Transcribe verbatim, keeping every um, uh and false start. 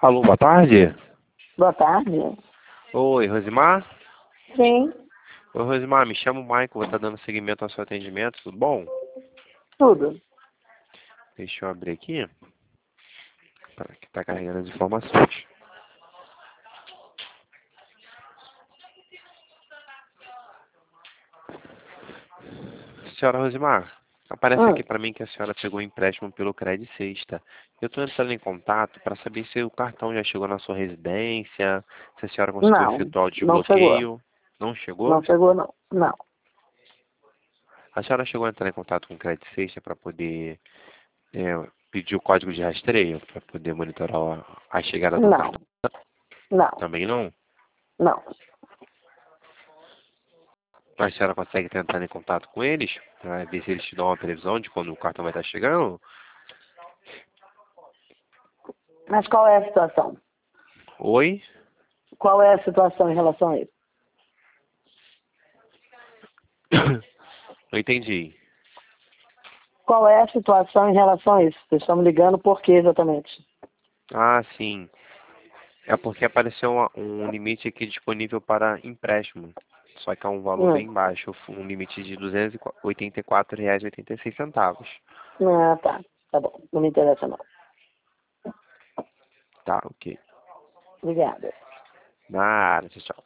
Alô, boa tarde. Boa tarde. Oi, Rosimar? Sim, Oi, Rosimar, me chamo Michael, vou estar dando seguimento ao seu atendimento, tudo bom? tudo. Deixa eu abrir aqui, para que está carregando as informações. Senhora Rosimar, aparece Hum, aqui para mim que a senhora pegou um empréstimo pelo Credit Sexta. Eu estou entrando em contato para saber se o cartão já chegou na sua residência, se a senhora conseguiu não, efetuar o não chegou. desbloqueio. Não chegou? Não chegou, não. Não, A senhora chegou a entrar em contato com o Credit Sexta para poder é, pedir o código de rastreio, para poder monitorar a, a chegada do não, cartão? não, Também não? não. A senhora consegue tentar em contato com eles, para ver se eles te dão uma previsão de quando o cartão vai estar chegando? Mas qual é a situação? Oi? Qual é a situação em relação a isso? Não entendi. Qual é a situação em relação a isso? Vocês estão me ligando por quê exatamente? Ah, sim. É porque apareceu uma- um limite aqui disponível para empréstimo. Só que é um valor Hum. bem baixo, um limite de duzentos e oitenta e quatro reais e oitenta e seis centavos. Ah, tá. Tá bom. Não me interessa, não. Tá, ok. Obrigada. Nada, tchau, tchau.